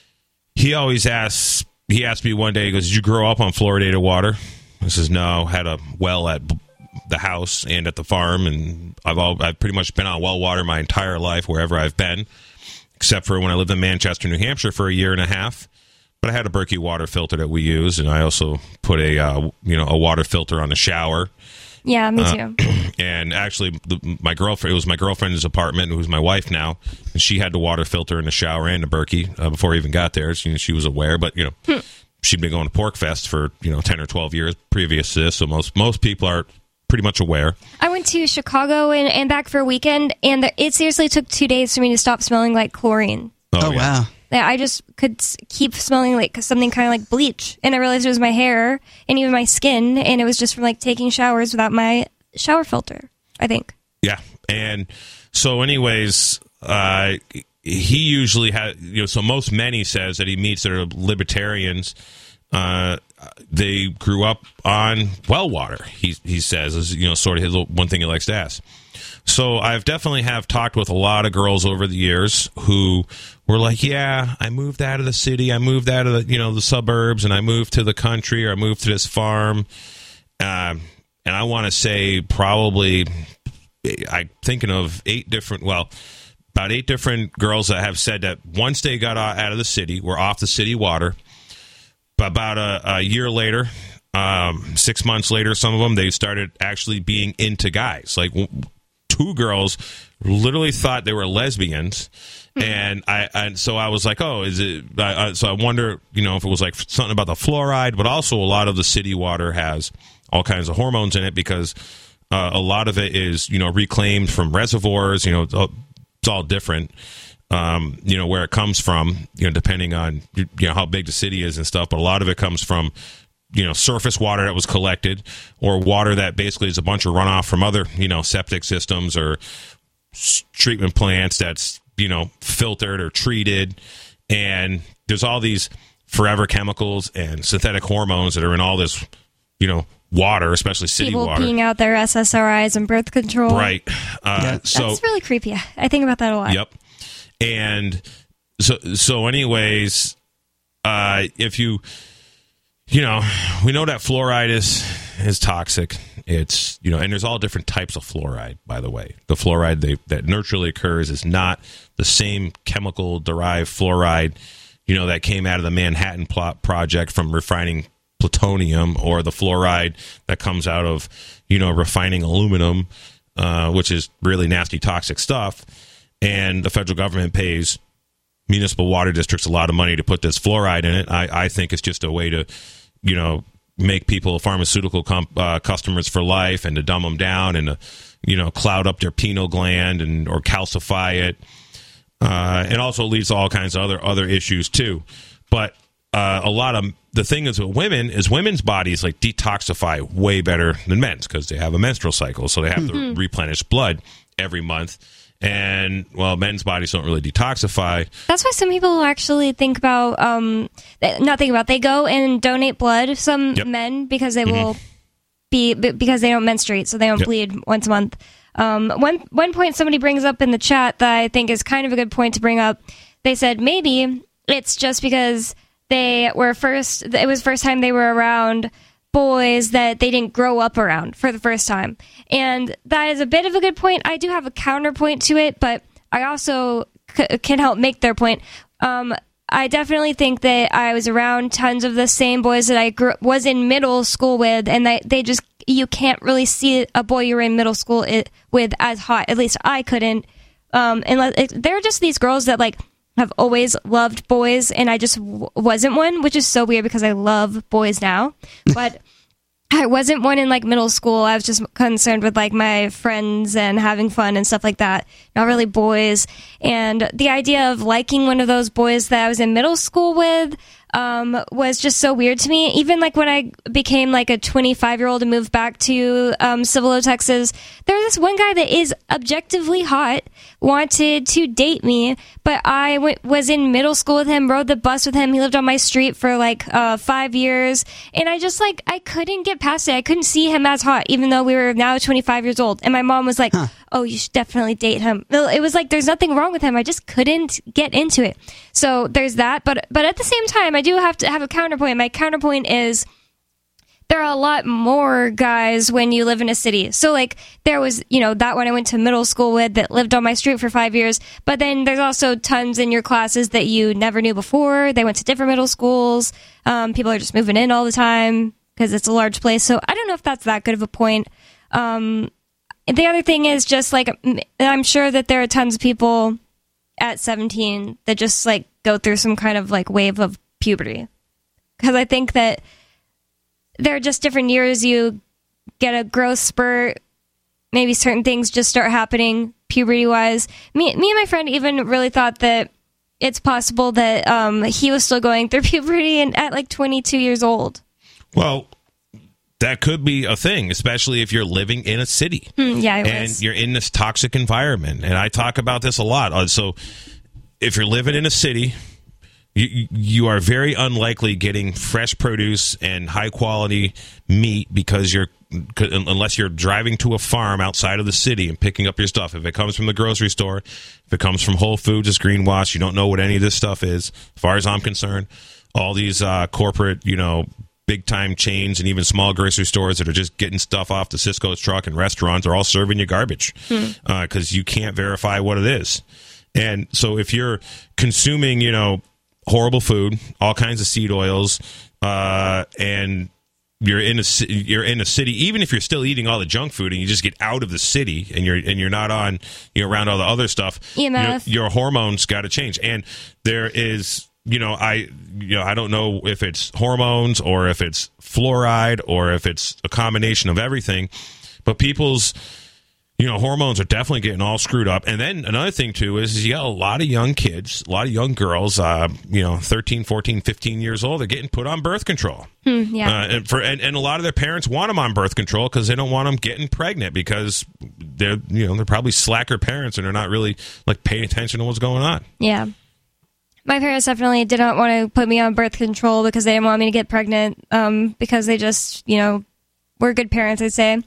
He always asks, he asked me one day, he goes, did you grow up on fluoridated water? I says, no, had a well at the house and at the farm, and I've all, I've pretty much been on well water my entire life wherever I've been, except for when I lived in Manchester, New Hampshire for a year and a half. But I had a Berkey water filter that we use, and I also put a uh, you know a water filter on the shower. Yeah, me too. Uh, and actually, the, my girlfriend, it was my girlfriend's apartment, who's my wife now, and she had the water filter in the shower and the Berkey uh, before I even got there. She, she was aware, but you know. Hmm. She'd been going to Pork Fest for you know ten or twelve years previous to this, so most most people are pretty much aware. I went to Chicago and, and back for a weekend, and the, it seriously took two days for me to stop smelling like chlorine. Oh, oh yeah. wow. Yeah, I just could keep smelling like something kind of like bleach, and I realized it was my hair and even my skin, and it was just from like taking showers without my shower filter, I think. Yeah, and so anyways, uh, he usually has, you know, so most men, he says, that he meets that are libertarians, uh, they grew up on well water, he he says, is, you know, sort of his one thing he likes to ask. So I've definitely have talked with a lot of girls over the years who were like, yeah, I moved out of the city, I moved out of the, you know, the suburbs, and I moved to the country, or I moved to this farm. Um, and I want to say probably, I'm thinking of eight different, well, about eight different girls that have said that once they got out of the city, were off the city water. About a, a year later, um, six months later, some of them, they started actually being into guys. Like two girls literally thought they were lesbians. Mm-hmm. And I, and so I was like, oh, is it? I, I, so I wonder, you know, if it was like something about the fluoride, but also a lot of the city water has all kinds of hormones in it, because uh, a lot of it is, you know, reclaimed from reservoirs. You know, it's all, it's all different. Um, you know, where it comes from, you know, depending on, you know, how big the city is and stuff. But a lot of it comes from, you know, surface water that was collected, or water that basically is a bunch of runoff from other, you know, septic systems or treatment plants that's, you know, filtered or treated. And there's all these forever chemicals and synthetic hormones that are in all this, you know, water, especially city People water. peeing out their S S R Is and birth control. Right. Uh, yeah. So that's really creepy. I think about that a lot. Yep. And so, so anyways, uh, if you, you know, we know that fluoride is, is toxic. It's, you know, and there's all different types of fluoride, by the way. The fluoride they, that naturally occurs is not the same chemical derived fluoride, you know, that came out of the Manhattan Plot Project from refining plutonium, or the fluoride that comes out of, you know, refining aluminum, uh, which is really nasty, toxic stuff. And the federal government pays municipal water districts a lot of money to put this fluoride in it. I, I think it's just a way to, you know, make people pharmaceutical com- uh, customers for life, and to dumb them down, and to, you know, cloud up their pineal gland, and or calcify it. Uh, it also leads to all kinds of other other issues too. But uh, a lot of the thing is with women is women's bodies like detoxify way better than men's, because they have a menstrual cycle, so they have mm-hmm. to replenish blood every month. And, well, men's bodies don't really detoxify. That's why some people actually think about, um, not think about, they go and donate blood, some yep. men, because they mm-hmm. will be, because they don't menstruate, so they don't yep. bleed once a month. Um, one, one point somebody brings up in the chat that I think is kind of a good point to bring up. They said maybe it's just because they were first, it was the first time they were around boys that they didn't grow up around for the first time. And that is a bit of a good point. I do have a counterpoint to it, but I also c- can help make their point. Um, I definitely think that I was around tons of the same boys that I grew, was in middle school with, and they, they just, you can't really see a boy you're in middle school it, with as hot. At least I couldn't. Um, and it, they're just these girls that, like, have always loved boys, and I just w- wasn't one, which is so weird because I love boys now. But I wasn't one in, like, middle school. I was just concerned with, like, my friends and having fun and stuff like that. Not really boys. And the idea of liking one of those boys that I was in middle school with um, was just so weird to me. Even, like, when I became, like, a twenty-five-year-old and moved back to um, Cibolo, Texas, there was this one guy that is objectively hot, wanted to date me, but I went, was in middle school with him, rode the bus with him. He lived on my street for, like, uh, five years. And I just, like, I couldn't get past it. I couldn't see him as hot, even though we were now twenty-five years old. And my mom was like, huh. oh, you should definitely date him. It was like, there's nothing wrong with him. I just couldn't get into it. So there's that. But, but at the same time, I do have to have a counterpoint. My counterpoint is there are a lot more guys when you live in a city. So, like, there was, you know, that one I went to middle school with that lived on my street for five years. But then there's also tons in your classes that you never knew before. They went to different middle schools. Um, people are just moving in all the time because it's a large place. So I don't know if that's that good of a point. Um, the other thing is just, like, I'm sure that there are tons of people at seventeen that just, like, go through some kind of, like, wave of puberty. Because I think that there are just different years you get a growth spurt. Maybe certain things just start happening puberty-wise. Me, me and my friend even really thought that it's possible that um, he was still going through puberty and at, like, twenty-two years old. Well, that could be a thing, especially if you're living in a city. Hmm, yeah, it and was. You're in this toxic environment. And I talk about this a lot. Uh, So if you're living in a city, you, you are very unlikely getting fresh produce and high quality meat because you're unless you're driving to a farm outside of the city and picking up your stuff. If it comes from the grocery store, if it comes from Whole Foods, it's greenwash. You don't know what any of this stuff is. As far as I'm concerned, all these uh, corporate, you know, big-time chains and even small grocery stores that are just getting stuff off the Cisco's truck and restaurants are all serving you garbage because hmm. uh, you can't verify what it is. And so if you're consuming, you know, horrible food, all kinds of seed oils, uh, and you're in a you're in a city, even if you're still eating all the junk food and you just get out of the city and you're and you're not on you know around all the other stuff, E M F. Your, your hormones got to change. And there is. You know, I you know I don't know if it's hormones or if it's fluoride or if it's a combination of everything, but people's you know hormones are definitely getting all screwed up. And then another thing too is, is you got a lot of young kids, a lot of young girls, uh, you know, thirteen, fourteen, fifteen years old, they're getting put on birth control. Hmm, yeah, uh, and for and, and a lot of their parents want them on birth control because they don't want them getting pregnant because they're you know they're probably slacker parents and they're not really like paying attention to what's going on. Yeah. My parents definitely didn't want to put me on birth control because they didn't want me to get pregnant um, because they just, you know, were good parents, I'd say.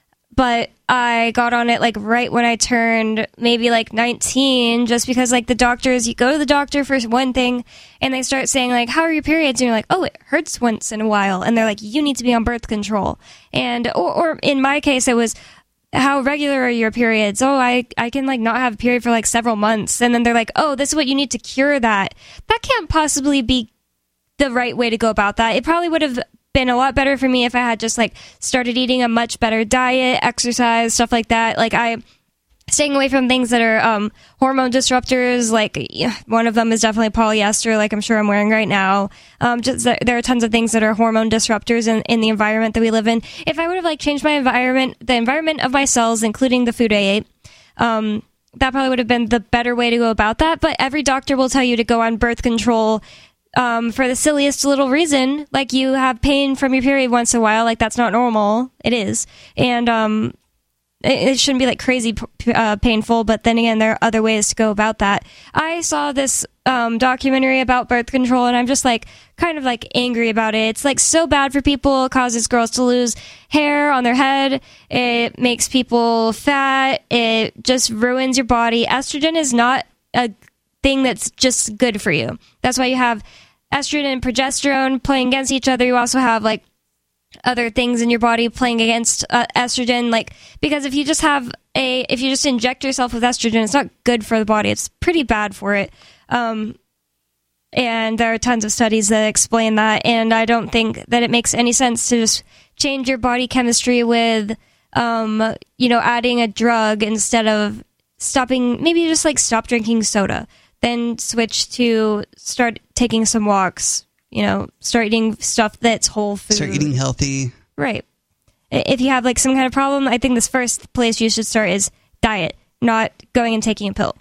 But I got on it, like, right when I turned maybe, like, nineteen, just because, like, the doctors, you go to the doctor for one thing, and they start saying, like, how are your periods? And you're like, oh, it hurts once in a while. And they're like, you need to be on birth control. And, or, or in my case, it was, how regular are your periods? Oh, I, I can, like, not have a period for, like, several months. And then they're like, oh, this is what you need to cure that. That can't possibly be the right way to go about that. It probably would have been a lot better for me if I had just, like, started eating a much better diet, exercise, stuff like that. Like, I... staying away from things that are um, hormone disruptors, like yeah, one of them is definitely polyester, like I'm sure I'm wearing right now. Um, just there are tons of things that are hormone disruptors in, in the environment that we live in. If I would have like changed my environment, the environment of my cells, including the food I ate, um, that probably would have been the better way to go about that. But every doctor will tell you to go on birth control um, for the silliest little reason, like you have pain from your period once in a while, like that's not normal. It is, and um. It shouldn't be like crazy uh, painful, but then again, there are other ways to go about that. I saw this um, documentary about birth control, and I'm just like kind of like angry about it. It's like so bad for people. It causes girls to lose hair on their head. It makes people fat. It just ruins your body. Estrogen is not a thing that's just good for you. That's why you have estrogen and progesterone playing against each other. You also have like other things in your body playing against uh, estrogen, like because if you just have a if you just inject yourself with estrogen, it's not good for the body. It's pretty bad for it. Um And there are tons of studies that explain that. And I don't think that it makes any sense to just change your body chemistry with, um, you know, adding a drug instead of stopping, maybe just like stop drinking soda, then switch to start taking some walks, you know, start eating stuff that's whole food. Start eating healthy. Right. If you have like some kind of problem, I think this first place you should start is diet, not going and taking a pill.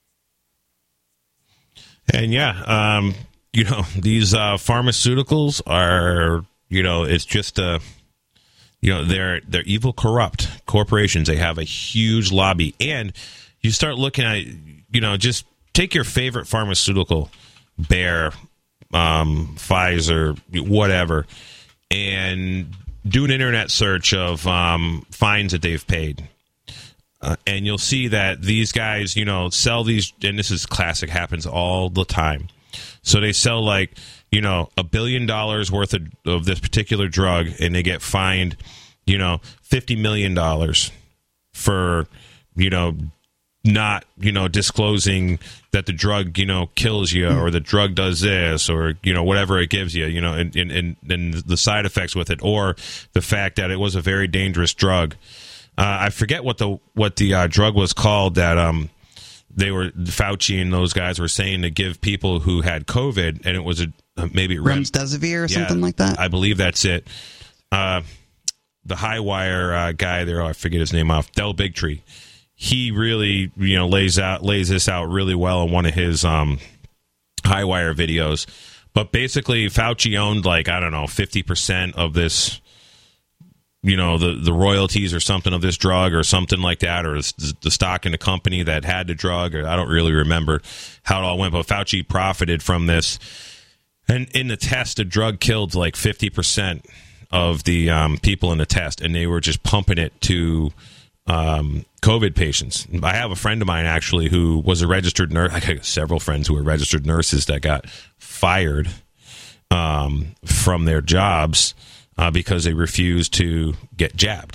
And yeah, um, you know, these uh, pharmaceuticals are, you know, it's just a, you know, they're they're evil, corrupt corporations. They have a huge lobby, and you start looking at, you know, just take your favorite pharmaceutical, Bayer, um, Pfizer, whatever, and do an internet search of um, fines that they've paid. Uh, and you'll see that these guys, you know, sell these, and this is classic, happens all the time. So they sell like, you know, a billion dollars worth of, of this particular drug, and they get fined, you know, fifty million dollars for, you know, not, you know, disclosing that the drug, you know, kills you, or the drug does this, or, you know, whatever it gives you, you know, and, and, and, and the side effects with it, or the fact that it was a very dangerous drug. Uh, I forget what the what the uh, drug was called that um they were Fauci and those guys were saying to give people who had COVID, and it was a uh, maybe remdesivir or yeah, something like that. I believe that's it. Uh, the high wire uh, guy there, oh, I forget his name off, Del Bigtree. He really, you know, lays out lays this out really well in one of his um, high wire videos. But basically, Fauci owned like I don't know fifty percent of this. You know, the, the royalties or something of this drug or something like that, or the stock in the company that had the drug, or I don't really remember how it all went, but Fauci profited from this. And in the test, the drug killed like fifty percent of the um, people in the test, and they were just pumping it to um, COVID patients. I have a friend of mine, actually, who was a registered nurse. I got several friends who were registered nurses that got fired um, from their jobs Uh, because they refused to get jabbed.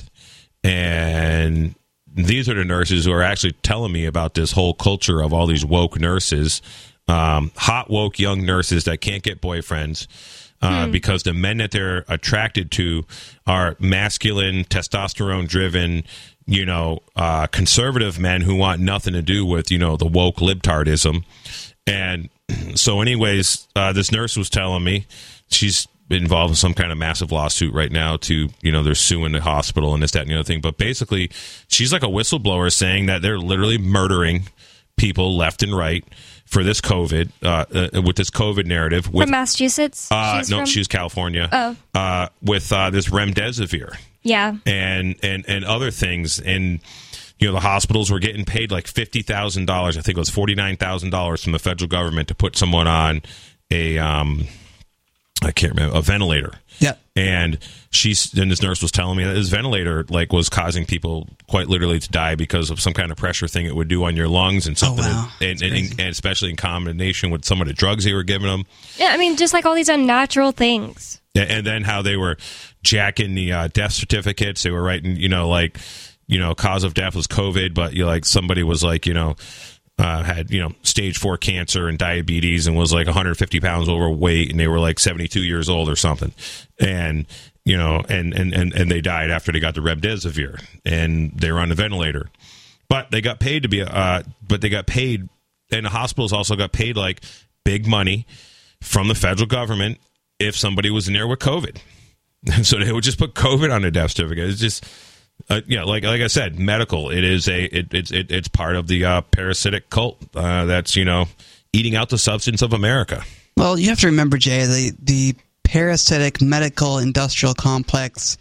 And these are the nurses who are actually telling me about this whole culture of all these woke nurses, um, hot, woke, young nurses that can't get boyfriends uh, hmm. because the men that they're attracted to are masculine, testosterone-driven, you know, uh, conservative men who want nothing to do with, you know, the woke libtardism. And so anyways, uh, this nurse was telling me she's involved in some kind of massive lawsuit right now to, you know, they're suing the hospital and this, that, and the other thing. But basically, she's like a whistleblower saying that they're literally murdering people left and right for this COVID, uh, uh, with this COVID narrative. With, from Massachusetts? Uh, she's no, from? she's California. Oh. Uh, with uh, this remdesivir. Yeah. And, and, and other things. And, you know, the hospitals were getting paid like fifty thousand dollars. I think it was forty-nine thousand dollars from the federal government to put someone on a... Um, I can't remember, a ventilator. Yeah. And she's, and this nurse was telling me that this ventilator like was causing people quite literally to die because of some kind of pressure thing it would do on your lungs and something, oh, wow. and, and, and, and especially in combination with some of the drugs they were giving them. Yeah, I mean, just like all these unnatural things. And, and then how they were jacking the uh, death certificates. They were writing, you know, like, you know, cause of death was COVID, but you know, like somebody was like, you know, Uh, had, you know, stage four cancer and diabetes and was like one hundred fifty pounds overweight, and they were like seventy-two years old or something. And, you know, and, and, and, and they died after they got the remdesivir, and they were on the ventilator. But they got paid to be, uh, but they got paid, and the hospitals also got paid like big money from the federal government if somebody was in there with COVID. And so they would just put COVID on the death certificate. It's just... Uh, yeah, like like I said, medical. It is a it, it's it, it's part of the uh, parasitic cult uh, that's, you know, eating out the substance of America. Well, you have to remember, Jay, the the parasitic medical industrial complex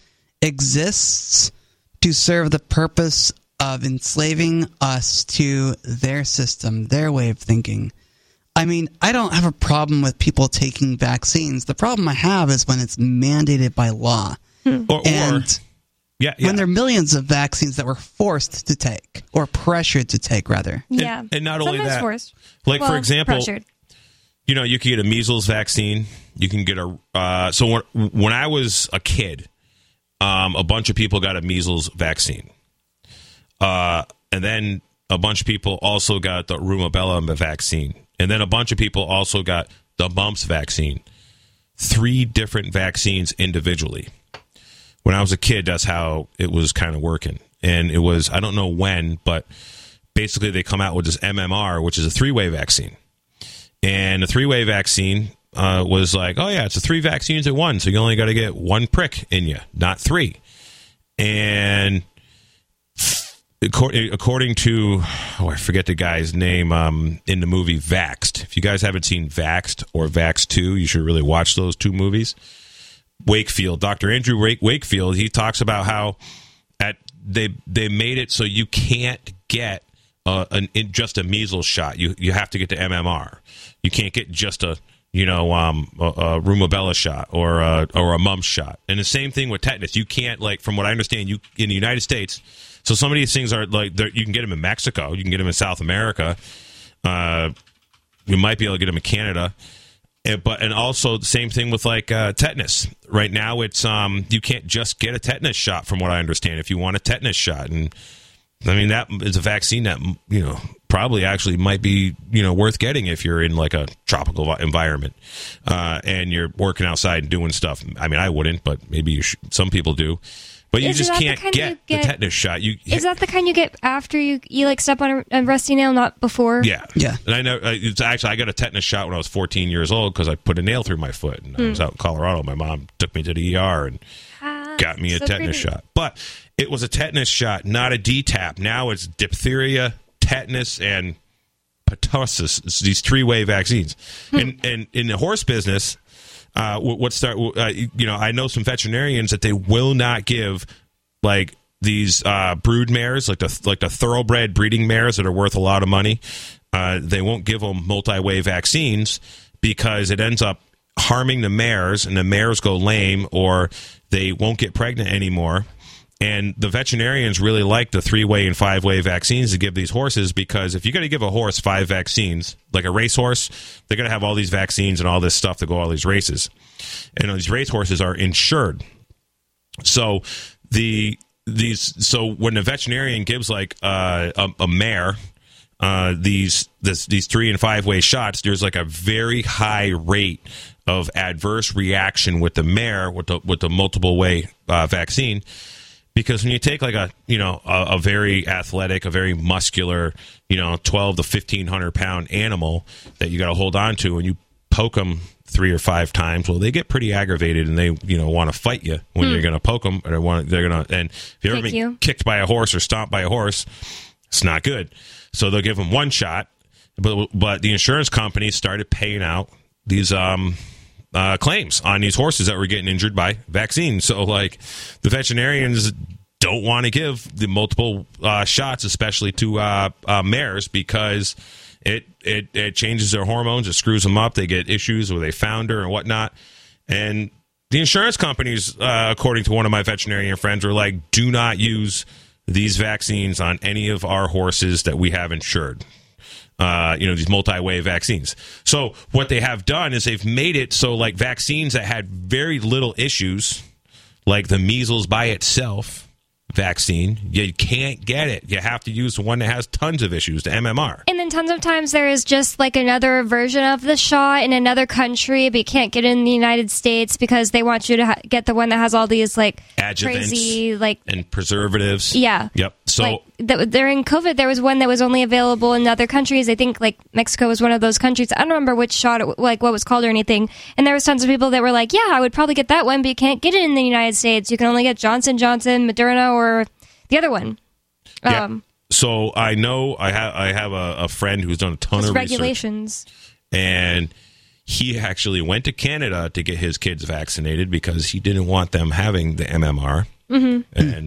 exists to serve the purpose of enslaving us to their system, their way of thinking. I mean, I don't have a problem with people taking vaccines. The problem I have is when it's mandated by law. Hmm. Or, and or Yeah, yeah. when there are millions of vaccines that were forced to take, or pressured to take, rather. Yeah. And, and not only Sometimes that, forced. like, well, for example, pressured. you know, you can get a measles vaccine. You can get a... Uh, so when, when I was a kid, um, a bunch of people got a measles vaccine. Uh, and then a bunch of people also got the rubella vaccine. And then a bunch of people also got the mumps vaccine. Three different vaccines individually. When I was a kid, that's how it was kind of working. And it was, I don't know when, but basically they come out with this M M R, which is a three-way vaccine. And the three-way vaccine uh, was like, oh, yeah, it's a three vaccines at one, so you only got to get one prick in you, not three. And according to, oh, I forget the guy's name um, in the movie Vaxxed. If you guys haven't seen Vaxxed or Vaxxed two, you should really watch those two movies. Wakefield, Doctor Andrew Wakefield, he talks about how at they they made it so you can't get uh, an, just a measles shot. You you have to get the M M R. You can't get just a you know um, a, a rubella shot or a, or a mumps shot. And the same thing with tetanus. You can't, like, from what I understand, you in the United States. So some of these things are like, you can get them in Mexico, you can get them in South America. Uh, you might be able to get them in Canada. And, but and also the same thing with like uh, tetanus. Right now, it's um you can't just get a tetanus shot, from what I understand. If you want a tetanus shot, and I mean that is a vaccine that you know probably actually might be you know worth getting if you're in like a tropical environment uh, and you're working outside and doing stuff. I mean, I wouldn't, but maybe you should, some people do. But you is just can't the get, get the tetanus shot. You is that the kind you get after you you like step on a, a rusty nail, not before? Yeah, yeah. And I know it's actually I got a tetanus shot when I was fourteen years old because I put a nail through my foot, and mm. I was out in Colorado. My mom took me to the E R and ah, got me a so tetanus pretty. shot. But it was a tetanus shot, not a D TAP. Now it's diphtheria, tetanus, and pertussis. It's these three-way vaccines. Hmm. And and in the horse business. Uh, what start? Uh, you know, I know some veterinarians that they will not give like these uh, brood mares, like the like the thoroughbred breeding mares that are worth a lot of money. Uh, they won't give them multi-way vaccines because it ends up harming the mares, and the mares go lame, or they won't get pregnant anymore. And the veterinarians really like the three-way and five-way vaccines to give these horses, because if you're going to give a horse five vaccines, like a racehorse, they're going to have all these vaccines and all this stuff to go all these races. And these race horses are insured. So the these so when the veterinarian gives like uh, a, a mare uh, these this, these three and five-way shots, there's like a very high rate of adverse reaction with the mare with the with the multiple-way uh, vaccine. Because when you take like a, you know, a, a very athletic, a very muscular, you know, twelve to fifteen hundred pound animal that you got to hold on to, and you poke them three or five times, well, they get pretty aggravated, and they, you know, want to fight you when hmm. you're going to poke them, or want they're going to. And if you've ever been you. kicked by a horse or stomped by a horse, it's not good. So they'll give them one shot, but but the insurance companies started paying out these um. Uh, claims on these horses that were getting injured by vaccines. So, like, the veterinarians don't want to give the multiple uh, shots, especially to uh, uh, mares, because it, it it changes their hormones, it screws them up, they get issues with a founder and whatnot. And the insurance companies, uh, according to one of my veterinarian friends, were like, do not use these vaccines on any of our horses that we have insured. Uh, you know, these multi-way vaccines. So what they have done is they've made it so, like, vaccines that had very little issues, like the measles by itself vaccine, you can't get it. You have to use the one that has tons of issues, the M M R. And then tons of times there is just like another version of the shot in another country, but you can't get it in the United States because they want you to ha- get the one that has all these like adjuvants, crazy like and preservatives. Yeah. Yep. So like, th- during COVID, there was one that was only available in other countries. I think like Mexico was one of those countries. I don't remember which shot, it, like what was called or anything. And there was tons of people that were like, "Yeah, I would probably get that one, but you can't get it in the United States. You can only get Johnson Johnson, Moderna, or the other one." Yeah. Um, so I know I have I have a, a friend who's done a ton of regulations, research, and he actually went to Canada to get his kids vaccinated because he didn't want them having the M M R mm-hmm. and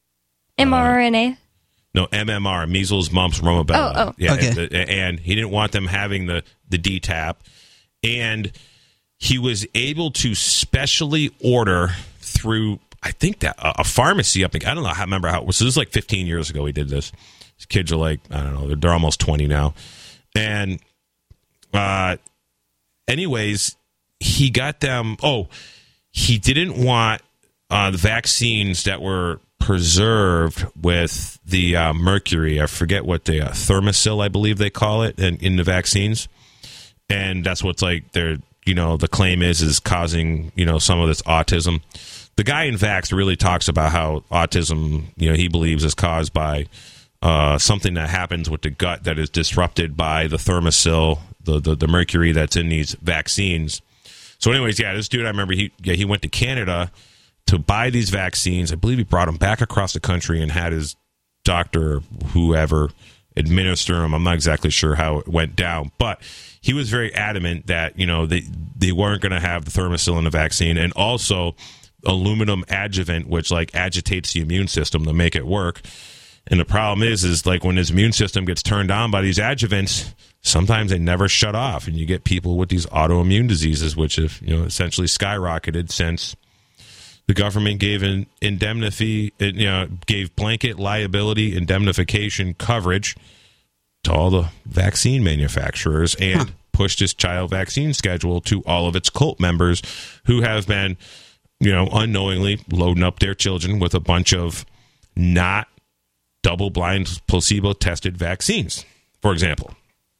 mRNA. Uh, no, M M R, measles, mumps, rubella. Oh, oh. Yeah, okay. and, and he didn't want them having the the D TAP, and he was able to specially order through, I think that a, a pharmacy up. I don't know. I remember how it was. This was like fifteen years ago. He did this. His kids are like, I don't know. They're, they're almost twenty now, and uh, anyways, he got them. Oh, he didn't want uh, the vaccines that were preserved with the uh, mercury. I forget what the uh, thermosil, I believe they call it, in, in the vaccines. and that's what's like they're you know the claim is is causing you know some of this autism. The guy in Vax really talks about how autism, you know, he believes is caused by uh, something that happens with the gut that is disrupted by the thermosil, the, the the mercury that's in these vaccines. So, anyways, yeah, this dude, I remember he yeah he went to Canada to buy these vaccines. I believe he brought them back across the country and had his doctor, whoever, administer them. I'm not exactly sure how it went down, but he was very adamant that you know they they weren't going to have the thermosil in the vaccine, and also aluminum adjuvant, which like agitates the immune system to make it work. And the problem is, is like when his immune system gets turned on by these adjuvants, sometimes they never shut off, and you get people with these autoimmune diseases, which have you know essentially skyrocketed since the government gave an indemnity, you know, gave blanket liability indemnification coverage to all the vaccine manufacturers and huh. pushed this child vaccine schedule to all of its cult members who have been, you know, unknowingly loading up their children with a bunch of not double-blind, placebo-tested vaccines, for example.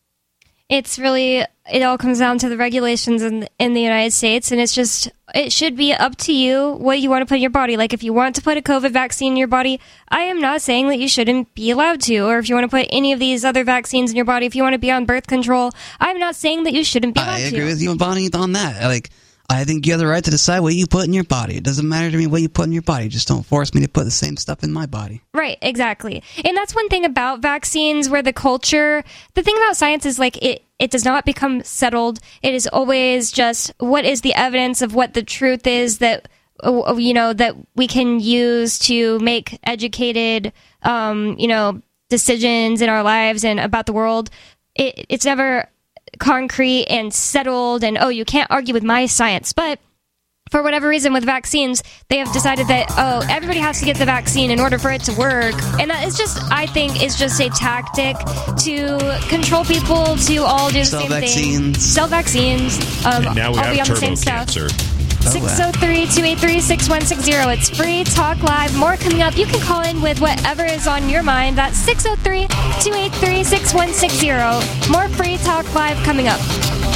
It's really, it all comes down to the regulations in, in the United States, and it's just, it should be up to you what you want to put in your body. Like, if you want to put a COVID vaccine in your body, I am not saying that you shouldn't be allowed to, or if you want to put any of these other vaccines in your body, if you want to be on birth control, I'm not saying that you shouldn't be allowed to. I agree to. with you, Bonnie, on that. Like, I think you have the right to decide what you put in your body. It doesn't matter to me what you put in your body. Just don't force me to put the same stuff in my body. Right, exactly. And that's one thing about vaccines where the culture, the thing about science is like it, it does not become settled. It is always just what is the evidence of what the truth is that, you know, that we can use to make educated, um, you know, decisions in our lives and about the world. It, it's never concrete and settled and oh you can't argue with my science, but for whatever reason with vaccines they have decided that oh everybody has to get the vaccine in order for it to work, and that is just I think is just a tactic to control people to all do the sell same vaccines. thing sell vaccines um, and now we all have be on the turbo same cancer stuff. six oh three, two eight three, six one six zero. It's free talk live. More coming up. You can call in with whatever is on your mind. That's six oh three, two eight three, six one six zero. More free talk live coming up.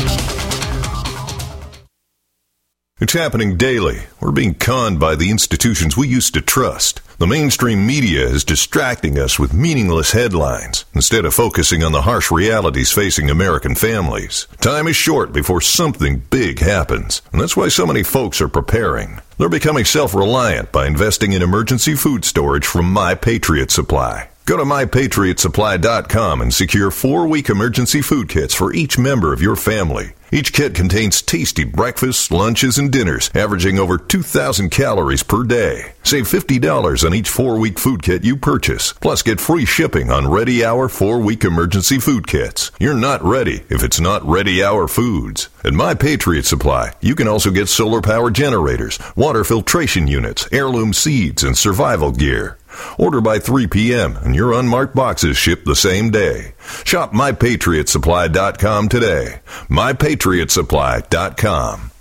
It's happening daily. We're being conned by the institutions we used to trust. The mainstream media is distracting us with meaningless headlines instead of focusing on the harsh realities facing American families. Time is short before something big happens, and that's why so many folks are preparing. They're becoming self-reliant by investing in emergency food storage from My Patriot Supply. Go to my patriot supply dot com and secure four-week emergency food kits for each member of your family. Each kit contains tasty breakfasts, lunches, and dinners, averaging over two thousand calories per day. Save fifty dollars on each four-week food kit you purchase. Plus, get free shipping on Ready Hour four-week emergency food kits. You're not ready if it's not Ready Hour Foods. At My Patriot Supply, you can also get solar power generators, water filtration units, heirloom seeds, and survival gear. Order by three p.m. and your unmarked boxes ship the same day. Shop my patriot supply dot com today. my patriot supply dot com.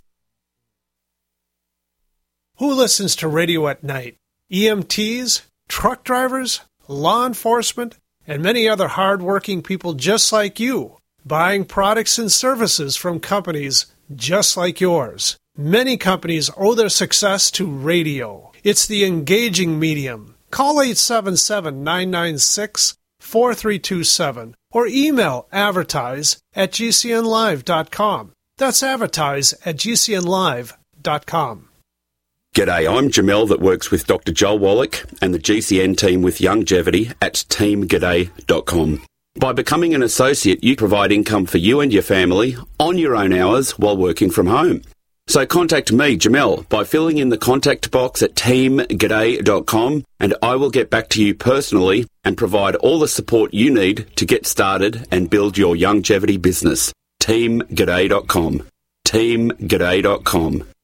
Who listens to radio at night? E M Ts, truck drivers, law enforcement, and many other hard-working people just like you, buying products and services from companies just like yours. Many companies owe their success to radio. It's the engaging medium. Call eight seven seven, nine nine six, four three two seven or email advertise at g c n live dot com. That's advertise at g c n live dot com. G'day, I'm Jamel that works with Doctor Joel Wallach and the G C N team with Longevity at team g'day dot com. By becoming an associate, you provide income for you and your family on your own hours while working from home. So contact me, Jamel, by filling in the contact box at team g'day dot com, and I will get back to you personally and provide all the support you need to get started and build your longevity business. team g'day dot com. team g'day dot com.